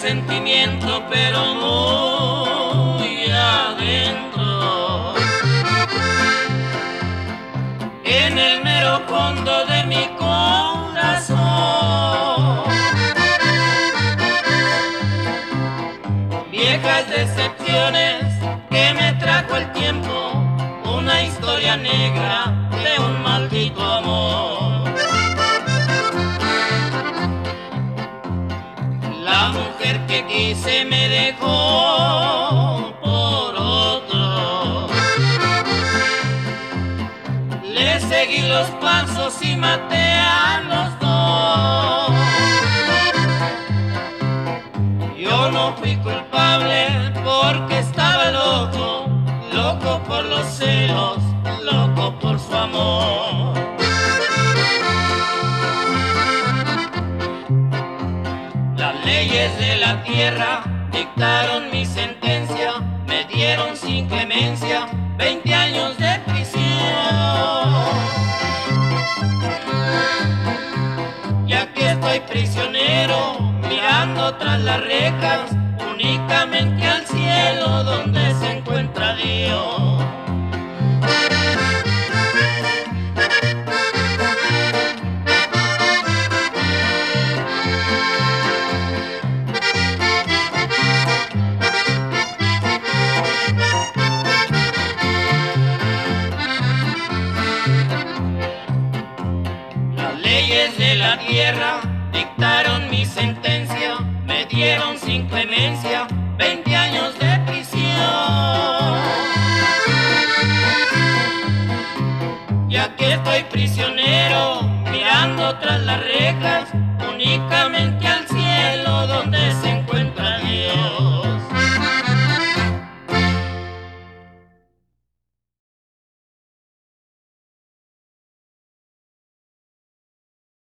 sentimiento, pero muy adentro, en el mero fondo de mi corazón. Viejas decepciones que me trajo el tiempo, una historia negra de un maldito amor. La mujer que quise me dejó por otro. Le seguí los pasos y maté a los dos. Yo no fui culpable porque estaba loco, loco por los celos, loco por su amor. Las leyes de la tierra dictaron mi sentencia, me dieron sin clemencia 20 años de prisión. Y aquí estoy prisionero, mirando tras las rejas, únicamente al cielo donde se encuentra Dios. Las leyes de la tierra dictaron mi sentencia, me dieron sin clemencia 20 años de